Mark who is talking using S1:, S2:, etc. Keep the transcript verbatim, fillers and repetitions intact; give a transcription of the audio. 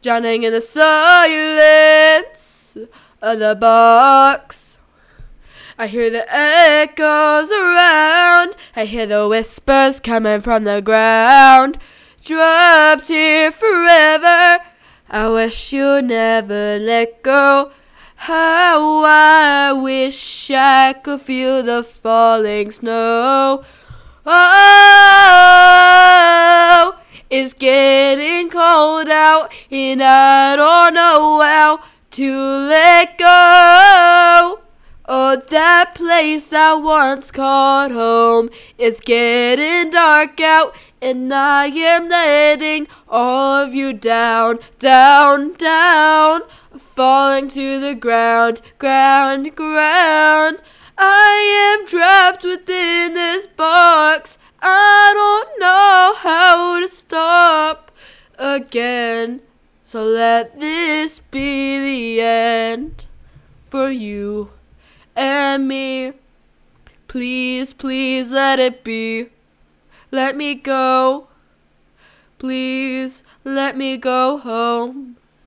S1: drowning in the silence of the box. I hear the echoes around, I hear the whispers coming from the ground. Trapped here forever, I wish you'd never let go. How I wish I could feel the falling snow. Oh, it's getting cold out, and I don't know how to let go. Oh, that place I once called home. It's getting dark out, and I am letting all of you down, down, down, falling to the ground, ground, ground. I am trapped within this box. I don't know how to stop again. So let this be the end for you and me. Please, please let it be. Let me go. Please let me go home.